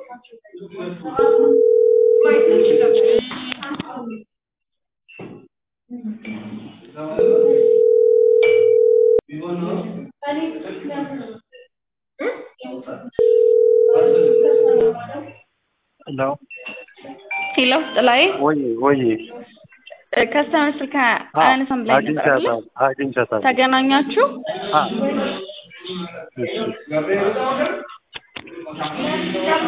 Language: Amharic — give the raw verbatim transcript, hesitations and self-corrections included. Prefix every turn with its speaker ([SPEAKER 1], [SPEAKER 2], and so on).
[SPEAKER 1] Hello.
[SPEAKER 2] Hello, طلعي
[SPEAKER 1] وي وي
[SPEAKER 2] كاستمر ስልካ አነሳም ላይ ነበር አይደል?
[SPEAKER 1] አግኝቻታለሁ።
[SPEAKER 2] ተገናኛችሁ?
[SPEAKER 1] አዎ። እሺ